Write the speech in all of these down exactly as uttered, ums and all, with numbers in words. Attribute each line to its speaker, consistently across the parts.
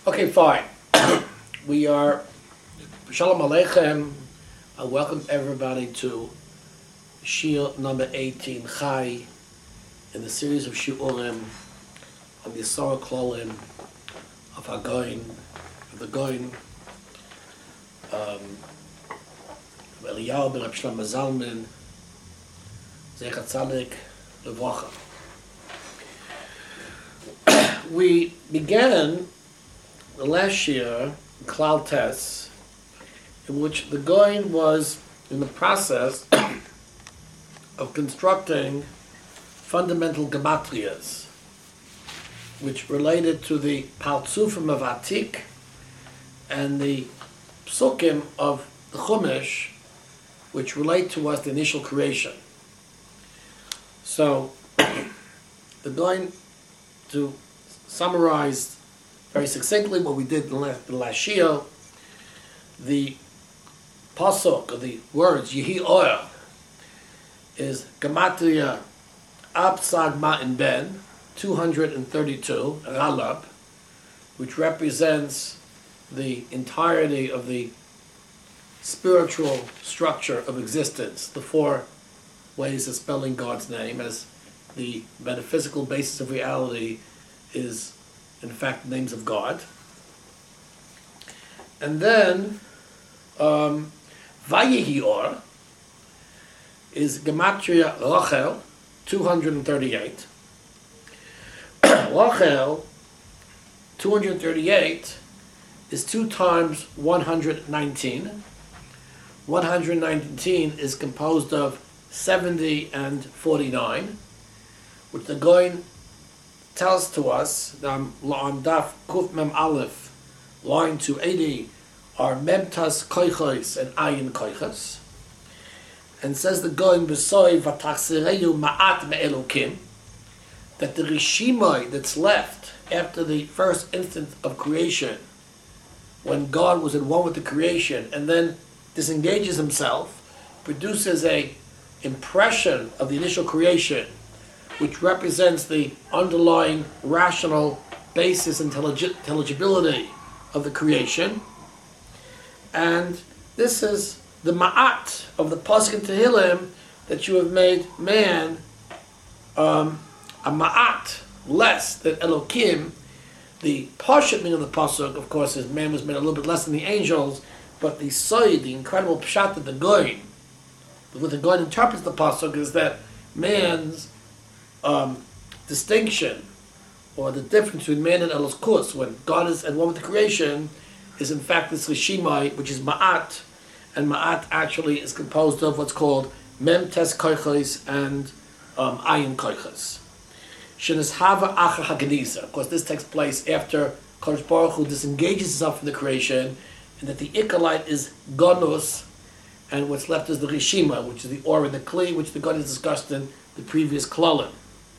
Speaker 1: Okay, fine. We are, Shalom Aleichem. I welcome everybody to Shiur number eighteen, Chai, in the series of Shiurim on the Yisora Klolim of HaGoyin, of the Goyin, um, of Eliyahu ben Reb Shlomo Zalman, Zecher Tzadik Levracha. We began the last year, Klal Tes, in which the Goyin was in the process of constructing fundamental gematrias, which related to the Partzufim of Atik and the Psukim of the Chumash, which relate to us the initial creation. So, the Goyin, to summarize very succinctly what we did in the last, the last Shiur, the pasuk, or the words Yehi Or, is Gematria Absag Ma'in Ben, two hundred thirty-two, Ralab, which represents the entirety of the spiritual structure of existence, the four ways of spelling God's name, as the metaphysical basis of reality is in fact names of God. And then um, Vayehi Or is Gematria Rachel, two hundred thirty-eight. Rachel, two hundred thirty-eight, is two times one hundred nineteen. one hundred nineteen is composed of seventy and forty-nine, which the Goyin tells to us um, on Daf Kuf Mem Aleph, line two eighty, are Memtas Koichos and Ayin Koichos, and says the Goyin B'soi Vatachsereyu Ma'at Me'elokim, that the Rishimai that's left after the first instant of creation, when God was at one with the creation and then disengages himself, produces a impression of the initial creation, which represents the underlying rational basis and intellig- intelligibility of the creation. And this is the ma'at of the pasuk in Tehillim, that you have made man um, a ma'at, less than Elokim. The pashut meaning of the pasuk, of course, is man was made a little bit less than the angels, but the soid, the incredible pshat of the Goyin, what the Goyin interprets the pasuk is that man's Um, distinction, or the difference between man and Elos Kus, when God is at one with the creation, is in fact this Rishimai, which is Ma'at, and Ma'at actually is composed of what's called Mem Tes Koichos and um, Ayin Koichos. Shenis Hava Acha Hageniza. Of course, this takes place after Kodesh Baruch Hu disengages himself from the creation, and that the Ikalite is Gonus, and what's left is the Rishima, which is the Or and the Kli, which the God has discussed in the previous Klalim.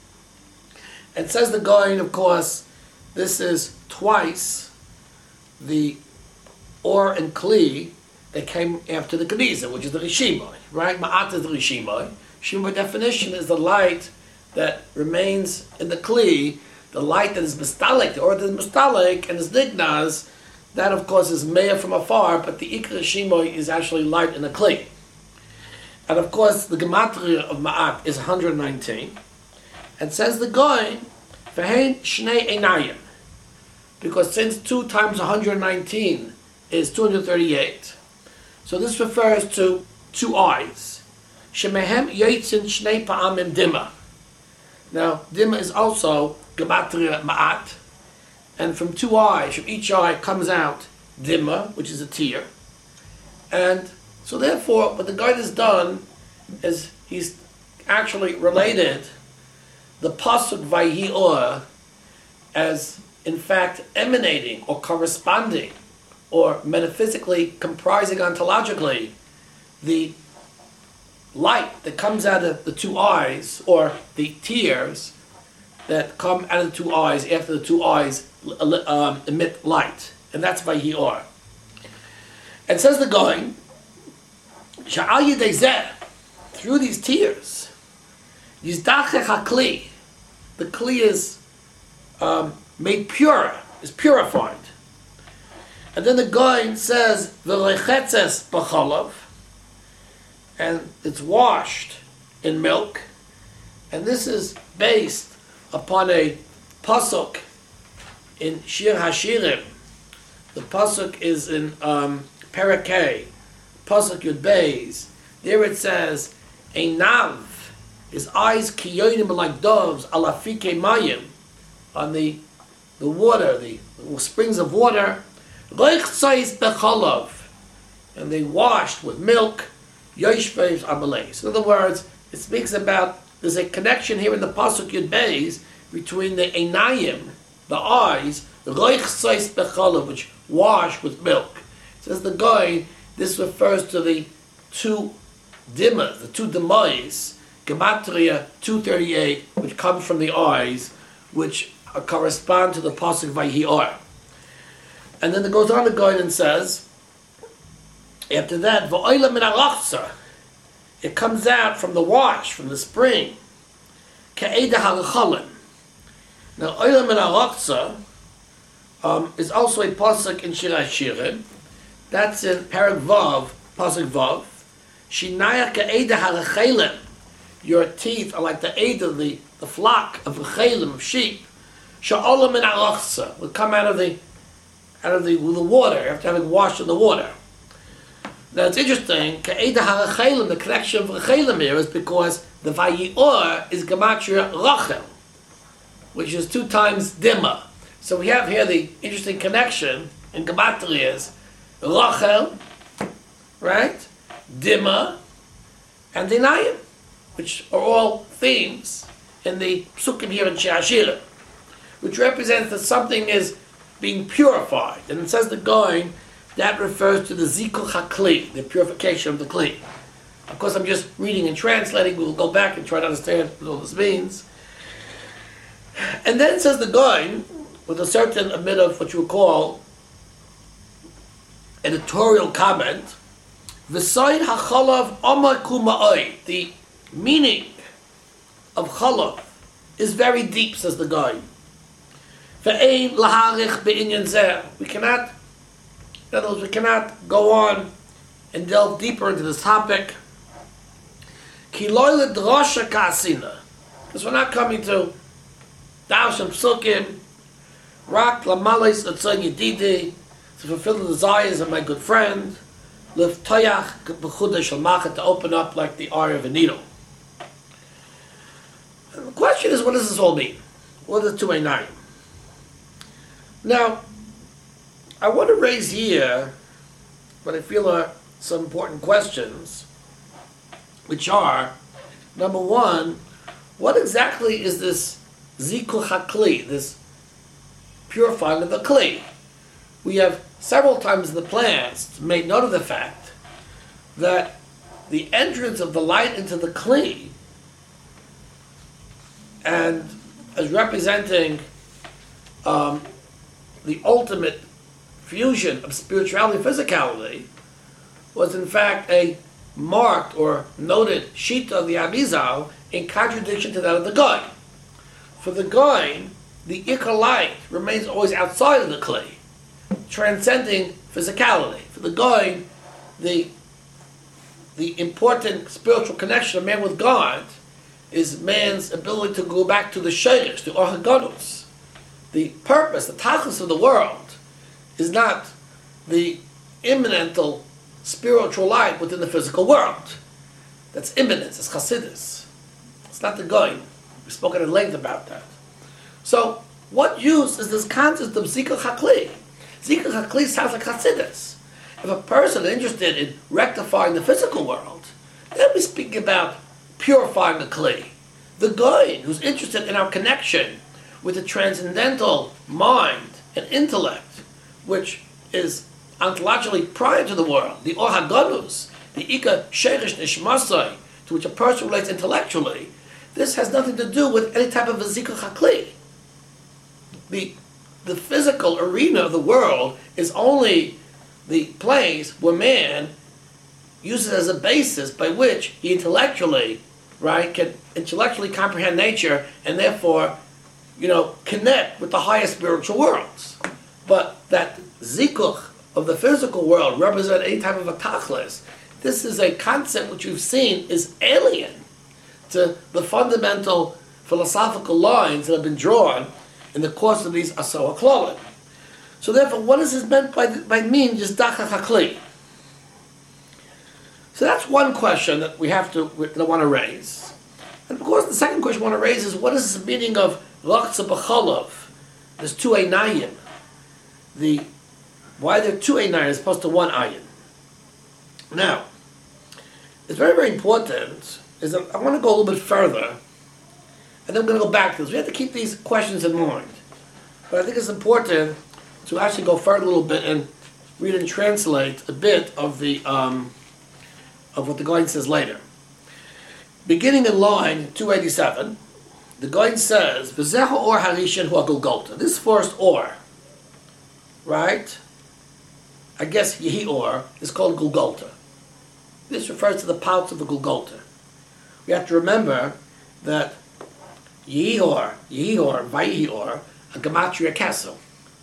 Speaker 1: And says the Goyin, of course, this is twice the Or and Kli that came after the Geniza, which is the Rishimai, right? Ma'at is the Rishimai. Rishimai definition is the light that remains in the Kli, the light that is Mistalik, the Or that is Mistalik, and is Nignaz. That, of course, is Meir from afar, but the Ikra Rishimai is actually light in the Kli. And, of course, the Gematria of Ma'at is one hundred nineteen. And says the Goyin, V'hein Shnei Einayim, because since two times one hundred nineteen is two hundred thirty-eight, so this refers to two eyes. Shemehem Yotzin Shnei Pa'amim Dima. Now, Dima is also Gematria Ma'at, and from two eyes, from each eye comes out Dima, which is a tear. And so therefore, what the Goyin has done is he's actually related the pasuk Vayehi Or as in fact emanating or corresponding or metaphysically comprising ontologically the light that comes out of the two eyes, or the tears that come out of the two eyes after the two eyes um, emit light. And that's Vayehi Or. And says the Goyin, Sha'al Yidei Zeh, through these tears, Yizdachech HaKli, the Kli is um, made pure, is purified. And then the Goin says, V'lechetzes b'chalav, and it's washed in milk. And this is based upon a pasuk in Shir Hashirim. The pasuk is in um, Parakeh, pasuk Yud Beis. There it says, a nav, his eyes kiyonim like doves, alafike mayim, on the the water, the, the springs of water, reichzais bechalav, and they washed with milk, yoshveis amalei. In other words, it speaks about, there's a connection here in the pasuk Yud Beis between the einayim, the eyes, reichzais bechalav, which wash with milk. It says the guy, this refers to the two dimmas, the two demise, gematria two thirty-eight, which comes from the eyes, which uh, correspond to the pasuk Vayhi'or. And then it goes on the guide and says, after that, V'oila min arachsa, it comes out from the wash, from the spring, Ka'eda halachalim. Now, Oila min arachsa um, is also a pasuk in Shir Hashirim. That's in Parak Vav, pasuk Vav. Shinaya ka'eda halachalim. Your teeth are like the eda, the, the flock of chalim, of sheep. Sha'olam min arachsa will come out of the out of the, the water after having washed in the water. Now it's interesting, ka'eda halachalim, the connection of chalim here is because the Vayi'or is gematria Rachel, which is two times Dima. So we have here the interesting connection in gematria is Rachel, right? Dima, and Dinayim, which are all themes in the psukim here in Shir Hashirim, which represents that something is being purified. And it says the going, that refers to the zikul hakli, the purification of the kli. Of course, I'm just reading and translating. We'll go back and try to understand what all this means. And then it says the going, with a certain a bit of what you would call editorial comment, V'sayid hachalav amar kuma'oi. The meaning of chalav is very deep, says the guy. Ve'ein laharich be'inyan zeh. We cannot, in other words, we cannot go on and delve deeper into this topic. Ki loy l'drasha ka'asina. Because we're not coming to dash and psukim, rak lamalais atzon yedidi, to fulfill the desires of my good friend, lift toyach b'chudah shel machat, to open up like the eye of a needle. And the question is, what does this all mean? What is two eighty-nine? Now, I want to raise here what I feel are some important questions, which are, number one, what exactly is this zikul hakli, this purifying of the kli? We have several times in the past made note of the fact that the entrance of the light into the kli, and as representing um, the ultimate fusion of spirituality and physicality, was in fact a marked or noted shita of the Arizal in contradiction to that of the Goin. For the Goin, the ikar light remains always outside of the kli, transcending physicality. For the Goin, the the important spiritual connection of man with God is man's ability to go back to the shayrish, to Or HaGadus. The purpose, the tachlis of the world, is not the immanental spiritual light within the physical world. That's immanence, it's chassidus. It's not the Goin. We've spoken at length about that. So, what use is this concept of zikul hakli? Zikul hakli sounds like chassidus. If a person is interested in rectifying the physical world, then we speak about purifying the kli. The Goin, who's interested in our connection with the transcendental mind and intellect, which is ontologically prior to the world, the Or HaGadus, the Ika Sheirish Nishmasai, to which a person relates intellectually, this has nothing to do with any type of a zikul hakli. The, the physical arena of the world is only the place where man uses as a basis by which he intellectually, right, can intellectually comprehend nature and therefore, you know, connect with the higher spiritual worlds. But that zikuch of the physical world represent any type of a tachlis, this is a concept which you've seen is alien to the fundamental philosophical lines that have been drawn in the course of these Asar Klalim. So therefore, what is this meant by, by mean just Dachach HaKli? So that's one question that we have to, that I want to raise. And of course, the second question I want to raise is, what is the meaning of Lachza B'chalav? There's two Einayim. The, why are there two Einayim as opposed to one Ayin? Now, it's very, very important, is that I want to go a little bit further, and then I'm going to go back to this. We have to keep these questions in mind. But I think it's important to actually go further a little bit and read and translate a bit of the um, of what the Gaon says later. Beginning in line two eighty-seven, the Gaon says, "V'zehu or harishin hu agulgolta." This first or, right? I guess yehi or is called gulgolta. This refers to the pouts of the gulgolta. We have to remember that yehi or, yehi or, vayihi or, a gematria kesel.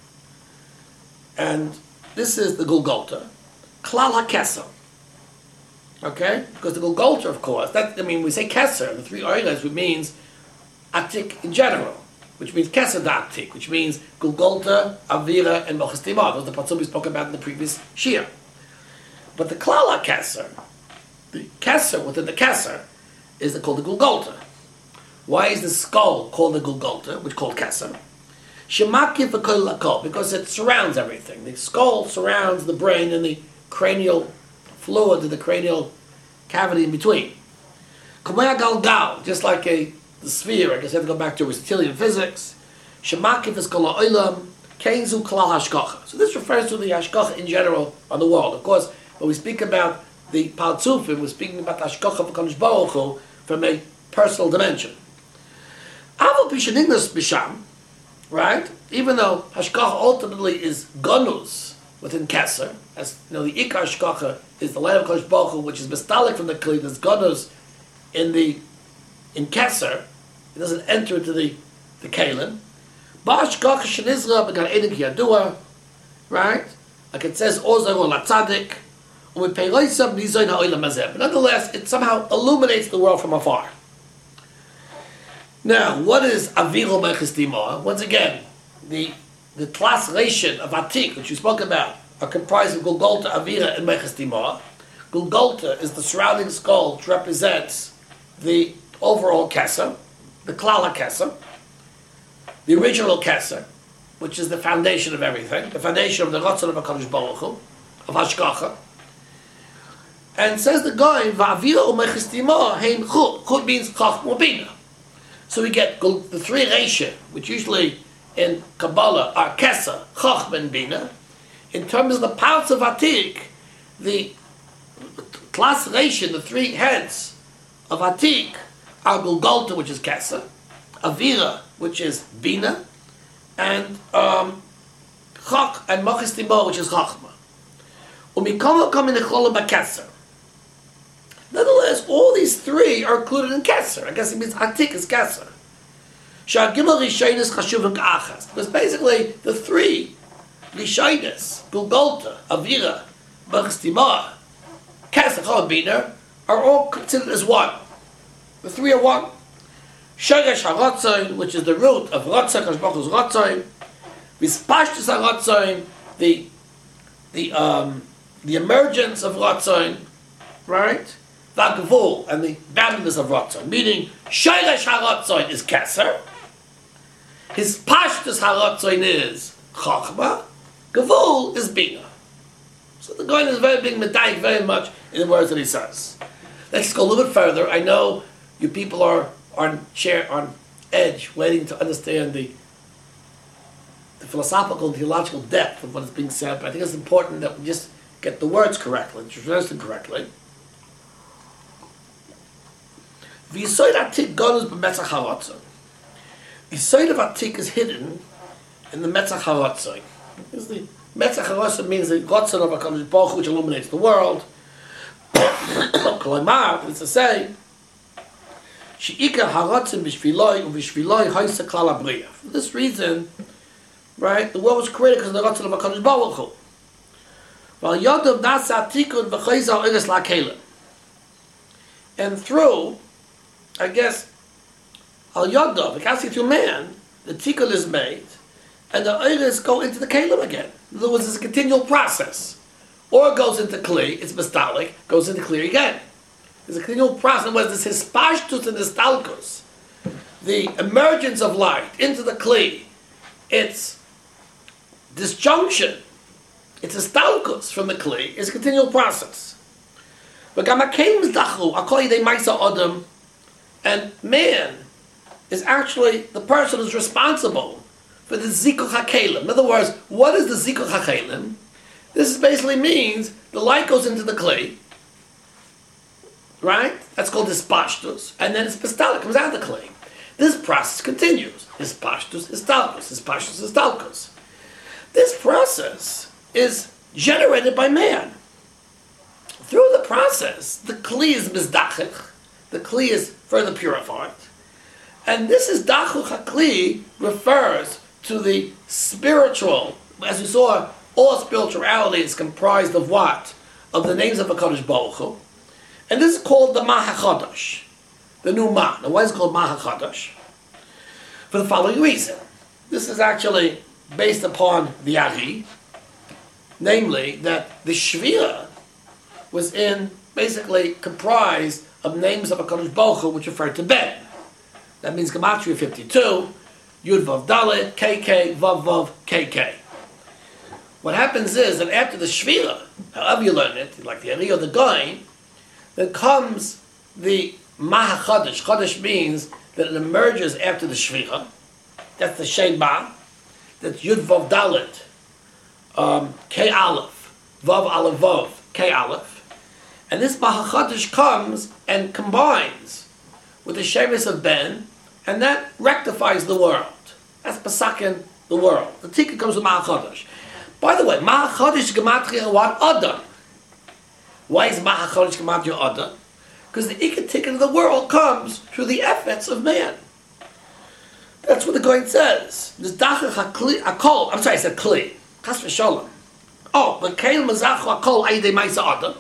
Speaker 1: And this is the gulgolta, klal ha-kesel. Okay? Because the Golgotha, of course, that, I mean, we say Keser, the three oilas, which means Atik in general, which means Keser Atik, which means Golgotha, Avira, and Mochas Timah. Those are the parts we spoke about in the previous Shir. But the Klala Keser, the Keser within the Keser, is called the Golgotha. Why is the skull called the Golgotha, which is called Keser? Shemakif v'kol lakol, because it surrounds everything. The skull surrounds the brain and the cranial fluid to the cranial cavity in between. Kamaya galgal, just like a the sphere. I guess I have to go back to Aristotelian physics. Shemakif is kol ha'olam, kenzu klal hashkacha. So this refers to the hashkacha in general on the world. Of course, when we speak about the Partzufim, we're speaking about the hashkacha of HaKadosh Baruch Hu from a personal dimension. Aval pishanignas bisham, right? Even though hashkacha ultimately is gonus within Keser, as you know, the Ikar Hashkacha is the light of Kodesh Baruch Hu, which is mistalik from the Kli, there's Gonus in the in Keser, it doesn't enter into the the Kalim. Ba'ashkacha shenizra b'gan edim ki yadua, right? Like it says, Ozar or Latzadik, u'mi peiroisam nizoin ha'olam hazeh. But nonetheless, it somehow illuminates the world from afar. Now, what is Aviro Mechas Dimah? Once again, the the translation of Atik, which you spoke about, are comprised of Golgotha, Avira, and Mechas Dimah. Golgotha is the surrounding skull which represents the overall Keser, the Klala Keser, the original Keser, which is the foundation of everything, the foundation of the Ratzon of HaKadosh Baruch Hu, of Hashkacha. And says the guy, Va'avira u'Mechas Dimah hein chut. Chut means Chachma Bina. So we get the three Reisha, which usually in Kabbalah are Keser, Chachma, and Bina. In terms of the parts of Atik, the class Reisha, the three heads of Atik, are Golgotha, which is Keser, Avira, which is Bina, and um, Chach and Mochas Timah, which is Chachma. Umikoma come in the Cholam Keser. Nonetheless, all these three are included in Keser. I guess it means Atik is Keser. Sha'agimel Rishaynis Chashuvim Ka'achas. Because basically, the three, Rishaynis, Golgotha, Avira, Mochas Timah, Keser, Chachma, Bina, are all considered as one. The three are one. Shoresh HaRatzain, which is the root of Ratzain, Kadosh Baruch Hu's Ratzain. Vispashtus HaRatzain, the the um the emergence of Ratzain, right? Vagvul, and the boundedness of Ratzain. Meaning, Shoresh HaRatzain is Keser. His Pashtus HaRatzain is Chachma. Gvul is Bina. So the guy is very big medayik, very much in the words that he says. Let's go a little bit further. I know you people are on chair on edge, waiting to understand the the philosophical and theological depth of what is being said, but I think it's important that we just get the words correctly, translate them correctly. The Yisoid Atik goes b'metzach haratzon. The Yisoid of Atik is hidden in the metzach haratzon. The metzach haratzon means the Ratzon of HaKadosh Baruch Hu, which illuminates the world. Kolaymar, it's to say, She'ikar haratzon b'shviloi u'v'shviloi haisa klal habriya. For this reason, right, the world was created because of the Ratzon of HaKadosh Baruch Hu. Val Yodov Nasa Tikun V'Chayza Oiris LaKelim. And through, I guess, Al Yodov, it has to through man, the Tikun is made, and the Oiris go into the Kelim again. In other words, it's a continual process. Or it goes into Kli, it's Mistalik, goes into Kli again. There's a continual process, where there's his Hispashtus and Histalkus, the emergence of light into the Kli, its disjunction, its Histalkus from the Kli, is a continual process. But Gamakelim Zdachu, Akoi de Maisa Adam, and man is actually the person who's responsible for the Zikuch HaKelim. In other words, what is the Zikuch HaKelim? This basically means the light goes into the Kli, right? That's called Hispashtus, and then it's Pistalik, comes out of the Kli. This process continues. Hispashtus, Histalkus, Hispashtus, Histalkus. This process is generated by man. Through the process, the Kli is Mizdachich, the Kli is further purified, and this is Dachuch HaKli refers to the spiritual, as we saw, all spirituality is comprised of what? Of the names of HaKadosh Baruch Hu. And this is called the Ma HaChadosh, the new Ma. Now why is it called Ma HaChadosh? For the following reason. This is actually based upon the Ari, namely that the Shvira was in, basically comprised of names of HaKadosh Baruch Hu which refer to Ben. That means Gematria fifty-two, Yud Vav Dalet, K K, Vav Vav, K K. What happens is that after the Shvira, however you learn it, like the Ari or the Goin, then comes the Maha Chodesh. Chodesh means that it emerges after the Shvira. That's the Shem Ba. That's Yud Vav Dalet, um, K Aleph, Vav Aleph Vav, K Aleph. And this Maha Chodesh comes and combines with the Shemus of Ben, and that rectifies the world. That's Pasakin, the world. The Tikkun comes with Maha Chodesh. By the way, Maha Chodesh Gematria what? Adam. Why is Maha Chodesh Gematria Adam? Because the Ikka Tikkun of the world comes through the efforts of man. That's what the Goin says. This Dachach HaKli, HaKol, I'm sorry, I said Kli. Chas v'sholom. Oh, but Keil Mazachu HaKol Aydei Maisa Adam.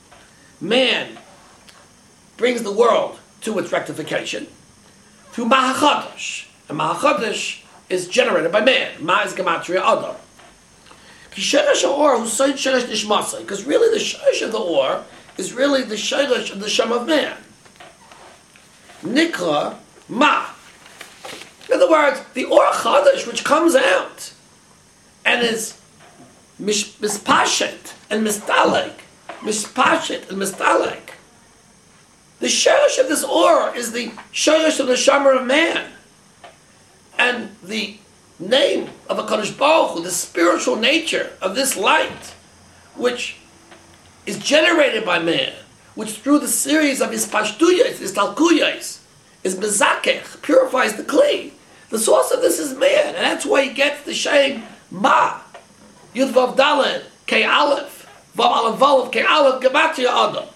Speaker 1: Man brings the world to its rectification through Maha Chodesh. And Maha Chodesh is generated by man. Ma is Gematria Adam. Because really the shayrish of the or is really the shayrish of the shem of man. Nikra Ma. In other words, the or chadash which comes out and is mispashet and mistalek, mispashet and mistalek. The shayrish of this or is the shayrish of the shemer of man, and the name of HaKadosh Baruch Hu, the spiritual nature of this light, which is generated by man, which through the series of his pashtuyas, his talkuyas, is bezakech, purifies the kli. The source of this is man, and that's why he gets the shame Ma, Yud Vav Dalet, K Aleph, Vav Aleph Vav, K Aleph, Gematria Adam.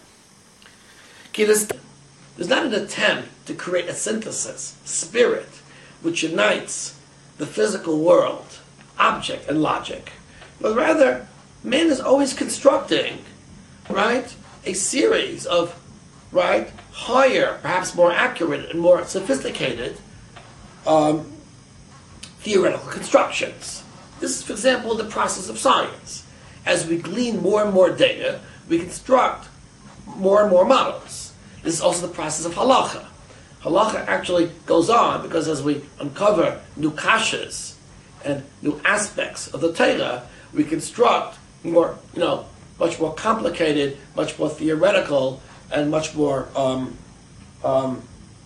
Speaker 1: There's not an attempt to create a synthesis, spirit, which unites the physical world, object and logic, but rather man is always constructing, right, a series of, right, higher, perhaps more accurate and more sophisticated um, theoretical constructions. This is, for example, the process of science. As we glean more and more data, we construct more and more models. This is also the process of halacha. Halacha actually goes on because as we uncover new kashas and new aspects of the Torah, we construct more, you know, much more complicated, much more theoretical, and much more um, um,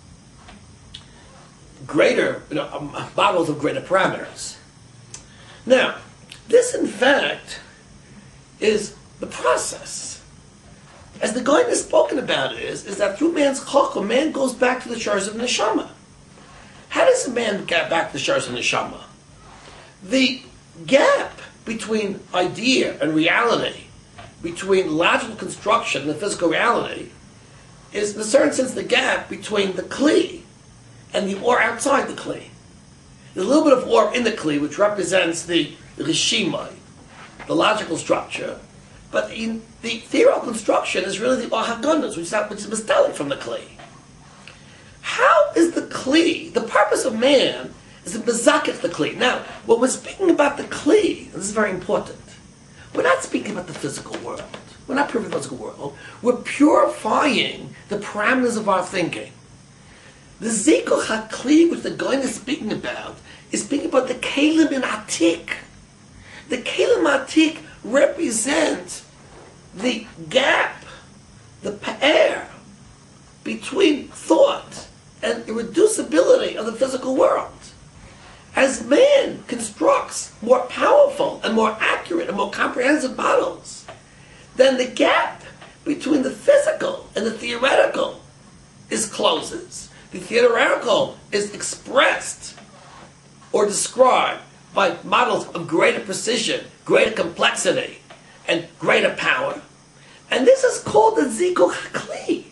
Speaker 1: greater, you know, um, models of greater parameters. Now, this in fact is the process. As the Goin has spoken about it is, is that through man's chacham, man goes back to the shores of neshama. How does a man get back to the shores of neshama? The gap between idea and reality, between logical construction and the physical reality, is in a certain sense the gap between the kli and the or outside the kli. There's a little bit of or in the kli, which represents the rishimai, the logical structure, But in the theoretical construction is really the Or HaGanuz, which is, which is mistalik from the Kli. How is the Kli, the purpose of man, is to bezakif the Kli. Now, when we're speaking about the Kli, this is very important, we're not speaking about the physical world. We're not purifying the physical world. We're purifying the parameters of our thinking. The Zikuch HaKli, which the Goyen is speaking about, is speaking about the Kelim in Atik. The Kelim Atik represent the gap, the pa'er, between thought and irreducibility of the physical world. As man constructs more powerful and more accurate and more comprehensive models, then the gap between the physical and the theoretical is closes. The theoretical is expressed or described by models of greater precision, greater complexity, and greater power. And this is called the Zikuch HaKli.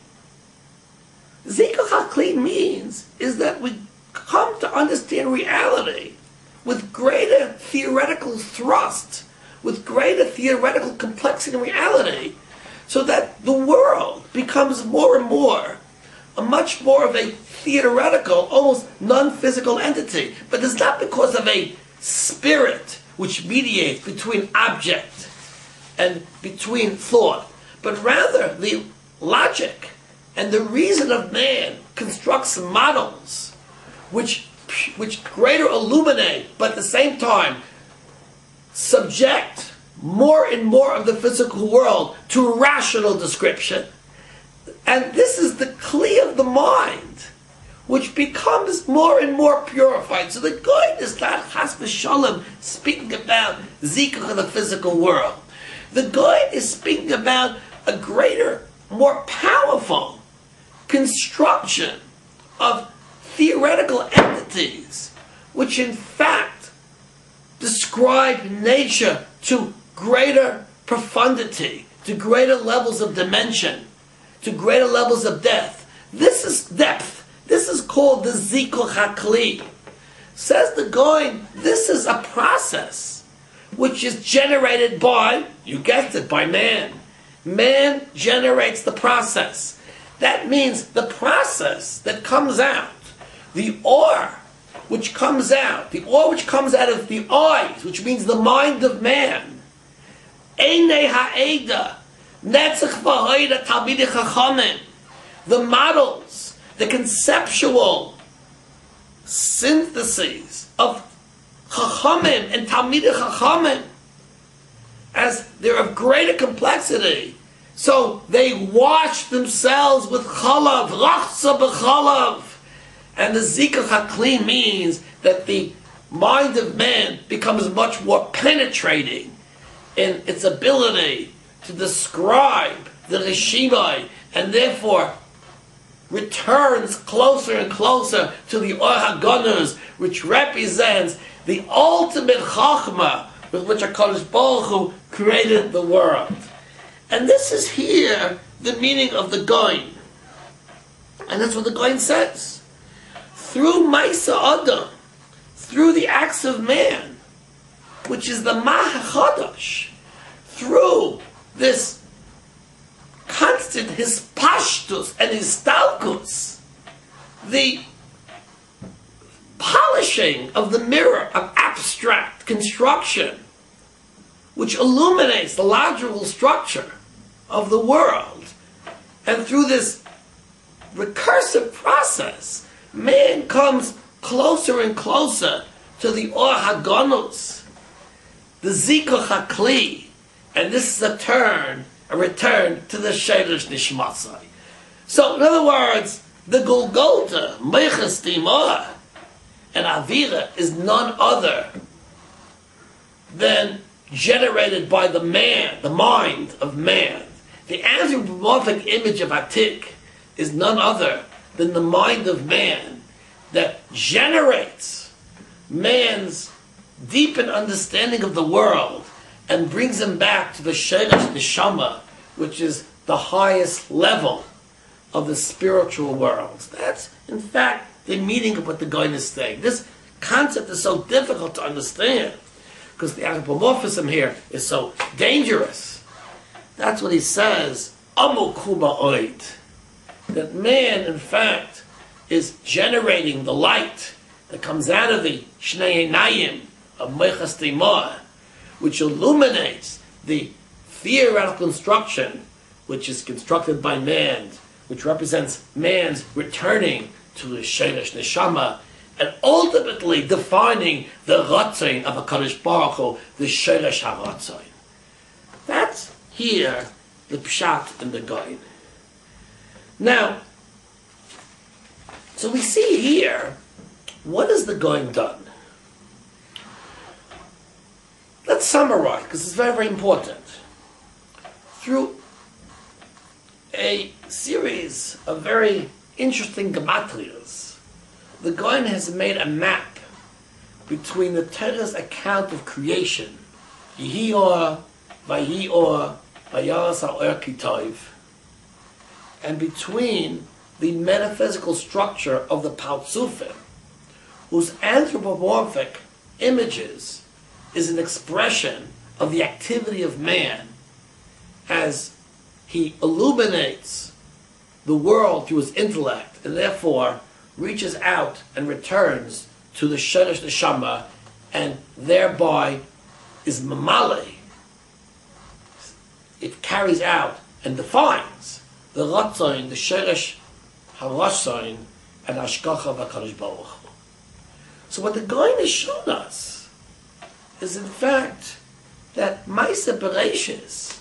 Speaker 1: Zikuch HaKli means is that we come to understand reality with greater theoretical thrust, with greater theoretical complexity in reality, so that the world becomes more and more a much more of a theoretical, almost non-physical entity. But it's not because of a spirit which mediates between object and between thought, but rather the logic and the reason of man constructs models which which greater illuminate, but at the same time subject more and more of the physical world to rational description. And this is the Kli of the mind, which becomes more and more purified. So the Goyen is not Chas v'Shalom speaking about Zikuch of the physical world. The Goyen is speaking about a greater, more powerful construction of theoretical entities, which in fact describe nature to greater profundity, to greater levels of dimension, to greater levels of depth. This is depth. This is called the Zikuch HaKli. Says the Goyen, this is a process which is generated by, you guessed it, by man. Man generates the process. That means the process that comes out, the ore which comes out, the ore which comes out of the eyes, which means the mind of man, Einei Ha'eda, Netzach V'Hoida Talmidei Chachamim, the models, the conceptual syntheses of Chachamim and Talmidei Chachamim, as they're of greater complexity, so they wash themselves with chalav, rachza b'chalav. And the Zikuch HaKli means that the mind of man becomes much more penetrating in its ability to describe the Rishimai, and therefore returns closer and closer to the Or HaGanuz, which represents the ultimate Chachma with which HaKadosh Baruch Hu created the world. And this is here the meaning of the Goyen. And that's what the Goyen says. Through Maisa Adam, through the acts of man, which is the Mahachadash, through this constant, his pashtus and his stalkus, the polishing of the mirror of abstract construction, which illuminates the logical structure of the world, and through this recursive process, man comes closer and closer to the Or HaGanuz, the Zikuch HaKli, and this is a turn, a return to the Sheilush Nishmasai. So, in other words, the Golgotha, Meiches Dimah, and Avira is none other than generated by the man, the mind of man. The anthropomorphic image of Atik is none other than the mind of man that generates man's deepened understanding of the world and brings him back to the Sheilush Neshama, which is the highest level of the spiritual world. That's, in fact, the meaning of what the Goyen is saying. This concept is so difficult to understand because the anthropomorphism here is so dangerous. That's what he says, Amu Kuma Oid. That man, in fact, is generating the light that comes out of the Shnei Einayim of Meichas Teimah, which illuminates the theoretical construction which is constructed by man, which represents man's returning to the Sheirish Neshama, and ultimately defining the Ratzon of HaKadosh Baruch Hu, the Sheirish HaRatzon. That's here the Pshat in the Goin. Now, so we see here, what has the Goin done? Let's summarize, because it's very, very important. Through a series of very interesting gematrias, the Goin has made a map between the Torah's account of creation, Yehi Or, Vayi Or, Vayaras HaOr Kitov, and between the metaphysical structure of the Partzufim, whose anthropomorphic images is an expression of the activity of man as he illuminates the world through his intellect and therefore reaches out and returns to the Sheirish Neshama and thereby is mamale. It carries out and defines the Ratzon, the Sheirish HaRatzon, and Hashgacha v'Kadosh Baruch Hu. So what the Goin has shown us is in fact that Maaseh Bereishis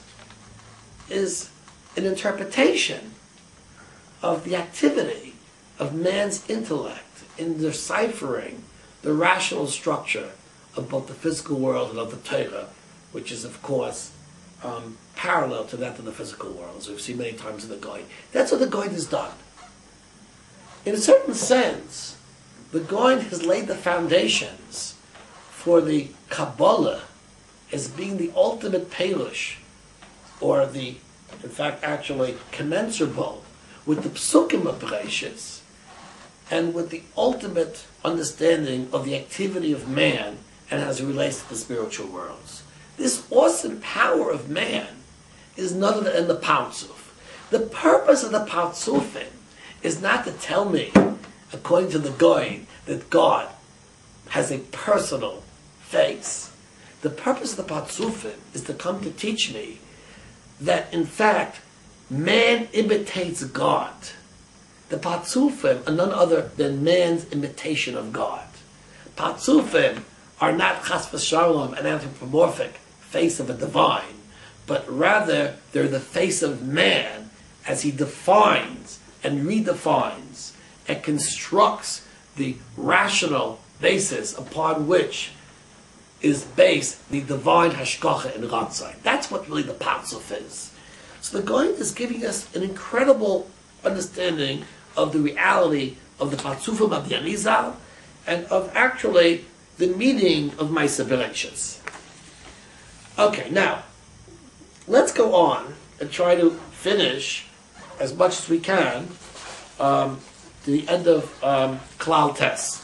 Speaker 1: is an interpretation of the activity of man's intellect in deciphering the rational structure of both the physical world and of the Torah, which is of course um, parallel to that of the physical world, as we've seen many times in the Goin. That's what the Goin has done. In a certain sense, the Goin has laid the foundations for the Kabbalah as being the ultimate Perush, or the, in fact, actually commensurable with the Psukim of Bereishis, and with the ultimate understanding of the activity of man and as it relates to the spiritual worlds. This awesome power of man is none other than the Partzuf. The purpose of the Partzufim is not to tell me, according to the Goin, that God has a personal face. The purpose of the Partzufim is to come to teach me that, in fact, man imitates God. The Partzufim are none other than man's imitation of God. Partzufim are not chas v'shalom, an anthropomorphic face of a divine, but rather they're the face of man as he defines and redefines and constructs the rational basis upon which is based the divine hashgacha and ratzon. That's what really the Partzuf is. So the Goin is giving us an incredible understanding of the reality of the Partzufim of the Arizal and of actually the meaning of Maaseh Bereishis. Okay, now let's go on and try to finish as much as we can um, to the end of um, Klal Tes.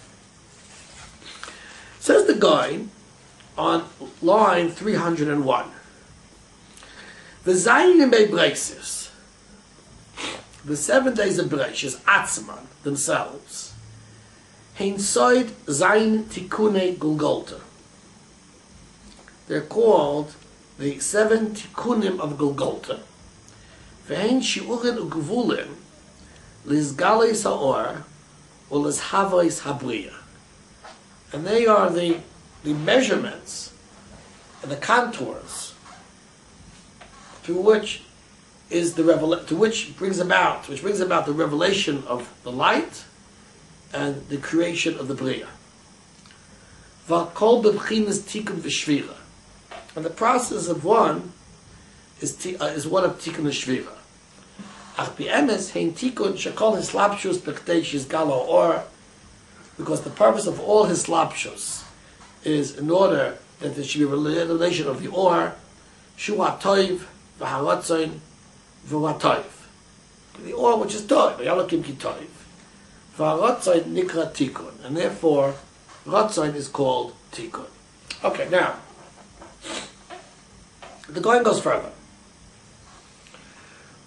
Speaker 1: Says the Goin on line three hundred one. The Zayin Bereishis, the seven days of Bereishis, Atzman, themselves, Hein Soid Zayin Tikkunei Golgotha. They're called the seven Tikkunim of Golgotha. Ve'hen Shiurin U'Gevulim Lizgalei Sa'or U'Lizhavois Habriya. And they are the, the measurements and the contours through which is the revela- to which brings about which brings about the revelation of the light and the creation of the Bria. V'kol b'bchinas tikkun v'shvira. And the process of one is t- uh, is one of tikkun v'shvira. Ach b'emes hein tikkun shekol hislapshus b'chtei shizgalo or, because the purpose of all his slapshus is in order that there should be a relation of the or, shua toiv v'haratzon v'ratoiv. The or which is toiv, v'yalakim ki toiv. V'haratzon nikra tikkun, and therefore ratzon is called tikkun. Okay, now the Goin goes further.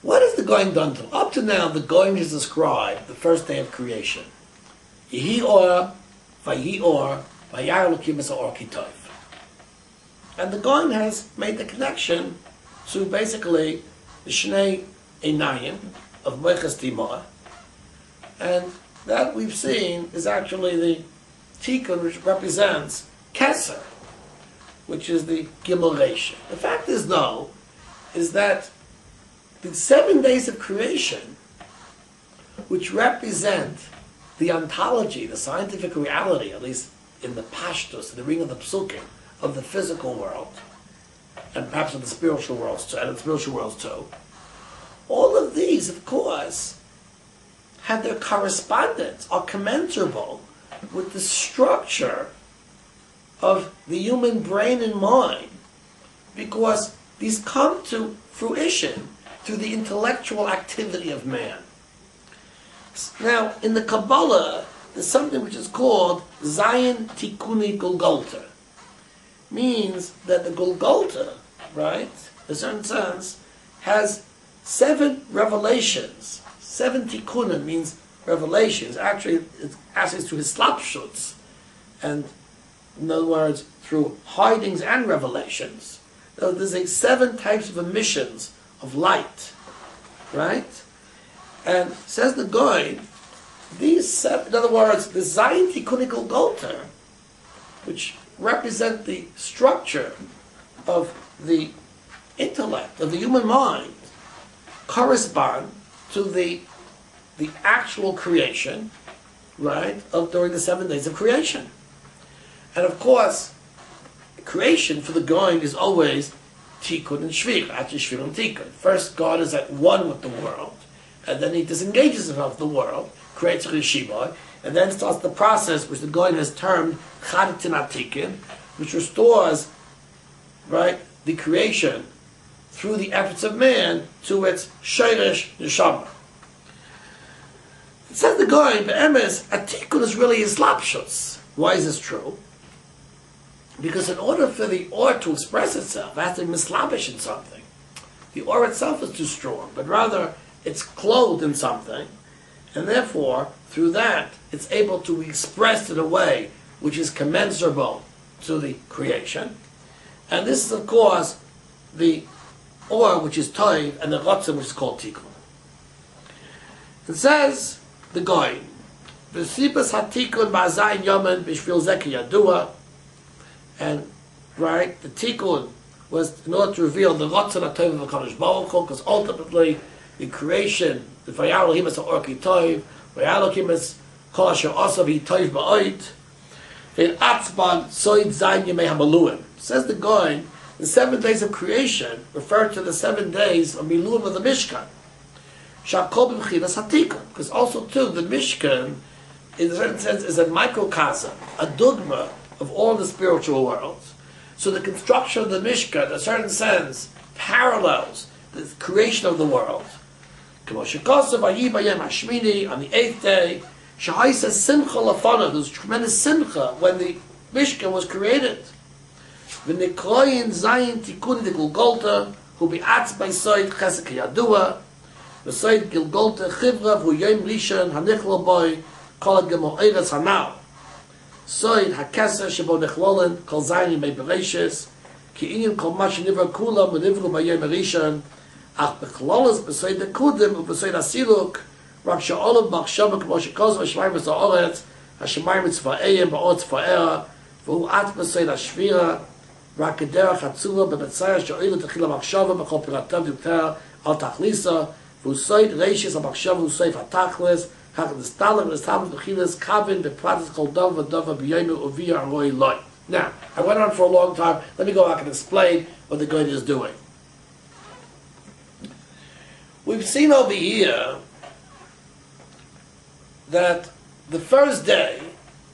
Speaker 1: What has the Goyim done to him? Up to now, the Goyim has described the first day of creation. Yehi or, Vayi or, Vayar Elokim es ha'or ki tov. And the Goyim has made the connection to basically the Shnei Einayim of Moiches Timah, and that we've seen is actually the Tikkun, which represents Keser, which is the Gimel Reisha. The fact is, though, is that the seven days of creation, which represent the ontology, the scientific reality, at least in the Pashtus, in the reading of the Psukim, of the physical world, and perhaps of the spiritual worlds too, and the spiritual worlds too, all of these, of course, have their correspondence, are commensurable with the structure of the human brain and mind, because these come to fruition through the intellectual activity of man. Now, in the Kabbalah, there's something which is called Zayin Tikuni Golgotha. Means that the Golgotha, right, in a certain sense, has seven revelations. Seven Tikkunim means revelations. Actually, it's actually through his slapshuts, and in other words, through hidings and revelations. So there's like seven types of emissions of light, right? And says the Goy, these seven, in other words, the Zayin Tikkuni Golgotha, which represent the structure of the intellect, of the human mind, correspond to the the actual creation, right, of during the seven days of creation. And of course, creation for the Goyim is always Tikkun and Shvir, actually Shvir and Tikkun. First, God is at one with the world, and then he disengages himself from the world, creates a Rishibah, and then starts the process which the Goyim has termed Chadatin Atikin, which restores, right, the creation through the efforts of man to its Sheirish Neshama. It says the Goyim, Be'emes, Atikun is really his slapshuts. Why is this true? Because in order for the or to express itself, it has to be mislabish in something. The or itself is too strong, but rather it's clothed in something, and therefore, through that, it's able to be expressed in a way which is commensurable to the creation. And this is, of course, the or, which is toiv, and the rotzim, which is called tikkun. It says, the Goyim, V'sibas hatikun ba'zayin yomen b'shvil zeki yadua, and, right, the tikkun was in order to reveal the rotzim ha-toiv of HaKadosh Baruch Hu, because ultimately, the creation, the Vayar Elohim es ha'or ki tov, Vayar Elohim es kol asher osav hi tov ba'oid, ve'atzban soid zayin yemei hamaluim. Says the Goyim, the seven days of creation refer to the seven days of Miluim of the Mishkan. Shakol b'mchinas hatikun, because also too the Mishkan, in a certain sense, is a microcosm, a dogma of all the spiritual worlds. So the construction of the Mishkan, in a certain sense, parallels the creation of the world. On the eighth day, Shahai says simcha lafana. There was tremendous simcha when the Mishkan was created. V'nikroyin zayin tikun de Golgotha, who be atz by soid chesek yadua, v'soid Golgotha chivra v'hu yom rishon hanichlo boy kol gemo eretz hanal. Soid hakeser shebo nechlolen kol zayin yimei bereishis ki inyan kol mash nivra kulam v'nivru b'yom rishon ach b'chlolas b'soid dekudim u'b'soid asiluk rak she'olav machshava k'mo shekoz v'shmayim v'sa'oretz ha'shemayim tzva'eyim ba'ot tzva'era v'hu atz b'soid ha'shvira רק כדרך עצובה במצאיה שאוהלת תחיל המחשבה בכל פירתיו יותר על תכליסה והוא סויד רישיס המחשבה והוא סויף התכלס כך נסתלם ונסתלם בחילס כוון בפרטס כל דוב ודוב ביומי וביר הרוי לוי. Now, I went on for a long time. Let me go back and explain what the Goyim is doing. We've seen over here that the first day,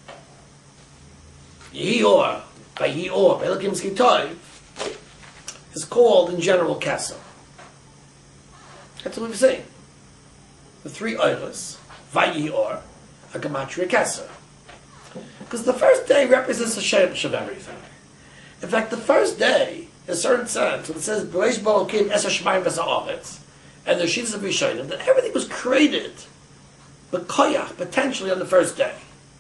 Speaker 1: Yehior, by Yehior, by Elokim Skitoy, is called in general Kesser. That's what we've seen. The three Oilas, Vayior, a Gematria Kesser. Because the first day represents the shemesh of everything. In fact, the first day, in a certain sense, when it says B'reish B'Elokim Es HaShemayim V'Ha'aretz, and the Shittas of Rishonim that everything was created, b'koyach, potentially on the first day.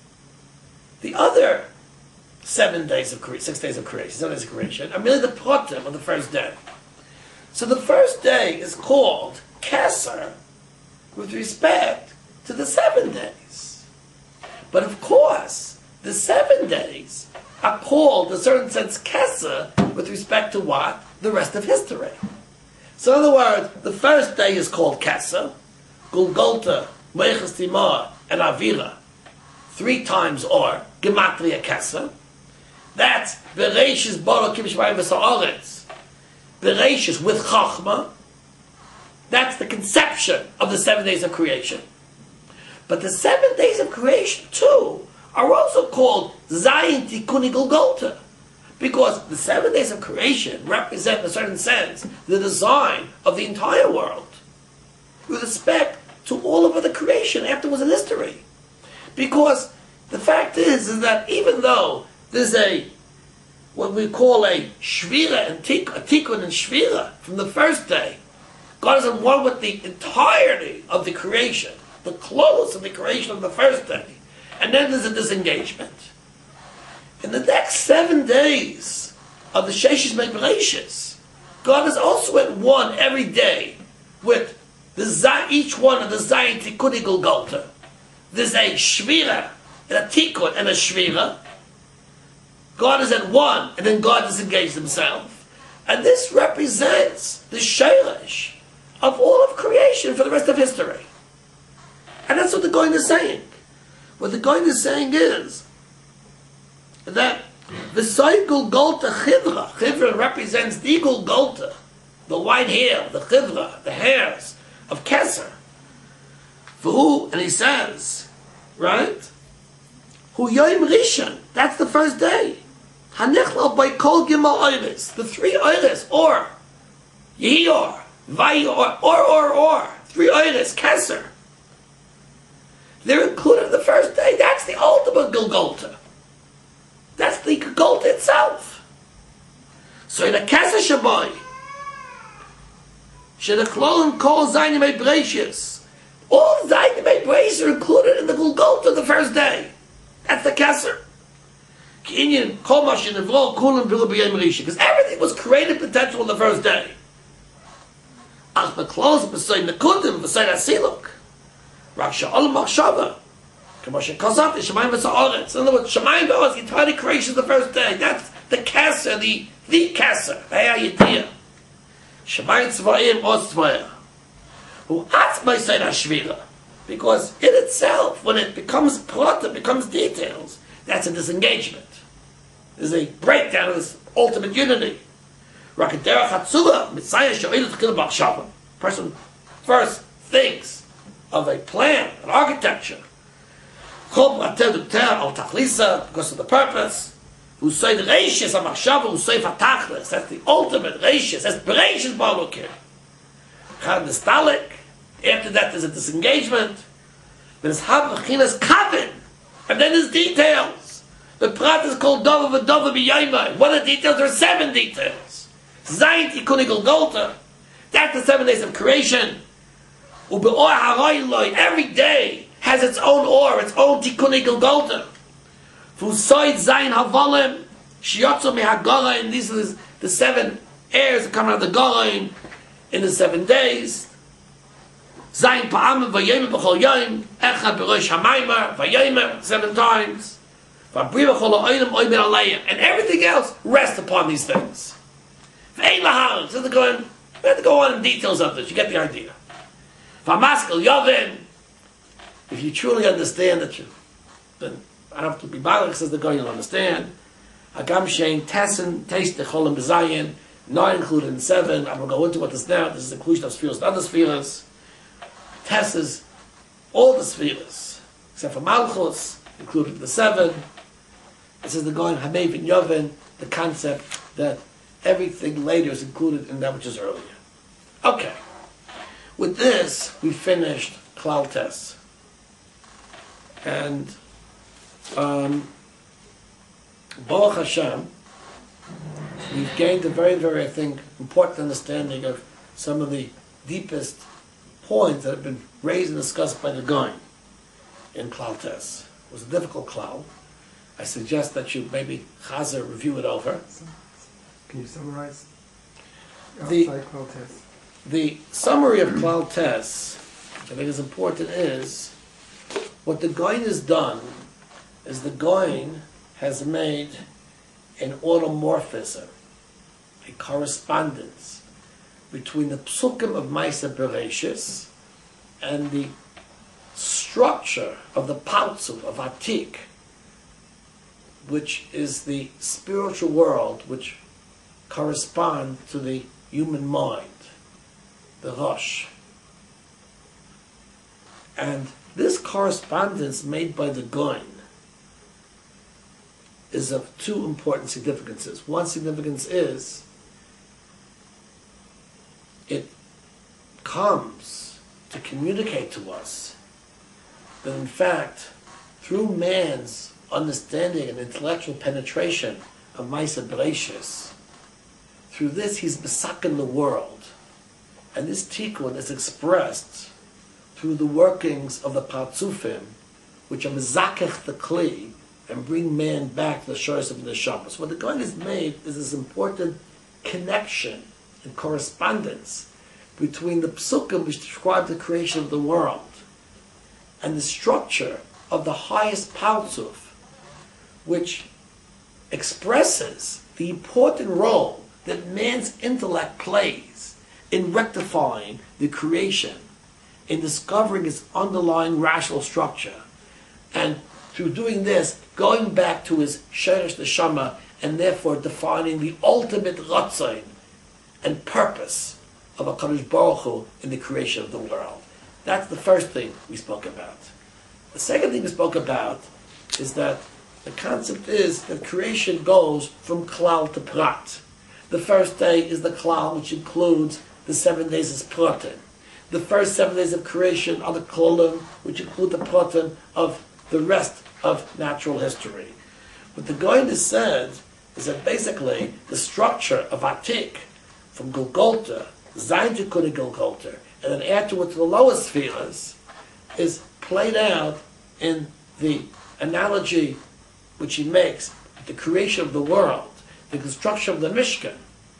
Speaker 1: The other seven days of creation, six days of creation, seven days of creation, are merely the pratim of the first day. So the first day is called Kesser with respect to the seven days. But of course, the seven days are called, in a certain sense, Kesser with respect to what? The rest of history. So in other words, the first day is called Kesser, Gulgolta, Meichas Timah, and Avira, three times or, Gematria Kesser. That's Bereshis Bara Kim Shemayim V'Sa'aretz. Bereshis with Chachma. That's the conception of the seven days of creation. But the seven days of creation, too, are also called Zayin Tikuni Gulgolta. Because the seven days of creation represent, in a certain sense, the design of the entire world with respect to all of the creation afterwards in history. Because the fact is, is that even though there's a, what we call a shvira and tik, a tikkun and shvira from the first day, God is in one with the entirety of the creation, the close of the creation of the first day, and then there's a disengagement. In the next seven days of the Sheshis Me'Bereshis, God is also at one every day with the Zay, each one of the Zayin Tikuni Gulgolta. There's a Shvira, and a Tikkun, and a Shvira. God is at one, and then God disengaged himself. And this represents the Sheirish of all of creation for the rest of history. And that's what the Goyen is saying. What the Goyen is saying is that the Soigul Golta Chivra, Chivra represents the Gulgolta, the white hair, the Chivra, the hairs of Kesser. For who, and he says, right? Hu Yoim Rishon, that's the first day. Hanechlal by Kol Gimel Oiris, the three Oiris, or Yehior, Vayor, or, or, or, three Oiris, Kesser. They're included in the first day. That's the ultimate Gulgolta. That's the Gulgolta itself. So in a Kesser Shabai, Shedachlolim Kol Zayin Me'Bereshis, all Zayin Me'Bereshis are included in the Gulgolta of the first day. That's the Kesser. Because everything was created potential on the first day. Ach Beklos B'Sein Nekudim B'Sein Asiluk. Rak Sha'ol Machshava. K'moshe Kosat Shemayim V'Sa'aretz. In other words, Shemayim V'Sa'aretz, the entire creation of the first day. That's the Kesser, the the Kesser, the Hayayitiyah. Shemayim Tzva'im Oz Tzva'im. Who Atzmai Sein HaShvira. Because in itself, when it becomes plot, it becomes details, that's a disengagement. There's a breakdown of this ultimate unity. Person first thinks of a plan, an architecture. Because of the purpose. That's the ultimate reishis. That's bereishis ba'alokim. After that, there's a disengagement. There's Habachinas Kavin. And then there's details. The prat is called Dova V'Dova B'Yaymai. What are the details? There are seven details. Zayin Tikuni Gulgolta. That's the seven days of creation. Ube'or Haroiloi. Every day has its own or, its own Tikuni Gulgolta. Fusoid Zayin Havalim. Shiotzo Mehagara. And these are the, the seven heirs that come out of the Goraim in the seven days. Zayin Pa'amim Vayemer B'chol Yoim, Echad B'rosh HaMaimer, Vayemer, seven times. V'abri B'chol Ha'olim Oimer Aleim. And everything else rests upon these things. V'ein Laharim. So they're going, we have to go on in details of this. You get the idea. V'amaskel Yovin. If you truly understand that you, then I don't have to be bothered, says the guy, you'll understand. Hagam Shein Tessin, Taste the Cholim B'Zayin, not included in seven. I'm going to go into what this now. This is the inclusion of spheres and other spheres. Tesses all the spheres, except for Malchus, included the seven. It says the going Hamev and Yovin, the concept that everything later is included in that which is earlier. Okay. With this, we finished Klal Tes. And um, Baruch Hashem, we've gained a very, very, I think, important understanding of some of the deepest points that have been raised and discussed by the Goin in Klal Tes. It was a difficult klal. I suggest that you maybe Chazer review it over.
Speaker 2: Can you summarize
Speaker 1: The,
Speaker 2: Klal Tes?
Speaker 1: the summary of Klal Tes, which I think is important, is what the Goin has done is the Goin has made an automorphism, a correspondence between the psukim of Maisa Bereshis and the structure of the Paltzum of Atik, which is the spiritual world which corresponds to the human mind, the Rosh. And this correspondence made by the Goin is of two important significances. One significance is it comes to communicate to us that in fact, through man's understanding and intellectual penetration of Maisa Bereshis, through this he's besaken the world. And this tikkun is expressed through the workings of the Partzufim, which are mezakech the kli, and bring man back to the shores of the neshama. So what the Goin has made is this important connection and correspondence between the psukim which describe the creation of the world and the structure of the highest Partzuf, which expresses the important role that man's intellect plays in rectifying the creation, in discovering its underlying rational structure, and through doing this, going back to his Sheresh Neshama, and therefore defining the ultimate Ratzon and purpose of HaKadosh Baruch Hu in the creation of the world. That's the first thing we spoke about. The second thing we spoke about is that the concept is that creation goes from klal to prat. The first day is the klal, which includes the seven days as pratim. The first seven days of creation are the klolim, which include the pratim of the rest of natural history. What the Goin has said is that basically the structure of Atik, from Golgotha, Zayin Tikkun Golgotha, and then afterwards the lowest spheres, is played out in the analogy which he makes with the creation of the world, the construction of the Mishkan,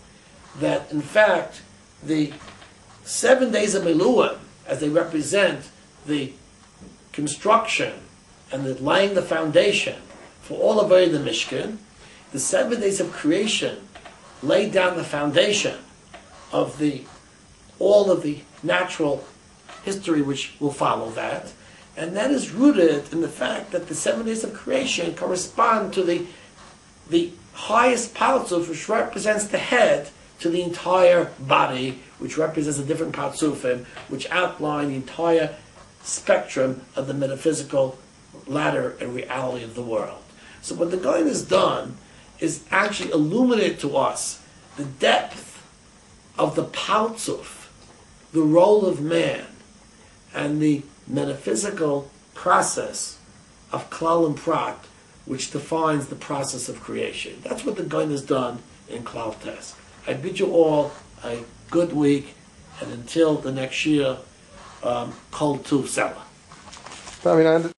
Speaker 1: that in fact the seven days of Miluim, as they represent the construction and the laying the foundation for all of the Mishkan, the seven days of creation laid down the foundation of the all of the natural history which will follow that, and that is rooted in the fact that the seven days of creation correspond to the the highest Partzuf, which represents the head, to the entire body, which represents the different Partzufim, which outline the entire spectrum of the metaphysical ladder and reality of the world. So what the Goin has done is actually illuminate to us the depth of the Partzuf, the role of man, and the metaphysical process of Klal and Prat, which defines the process of creation. That's what the Goin has done in Klal Tes. I bid you all a good week, and until the next year, um, Kol Tuv Selah.
Speaker 2: I mean, I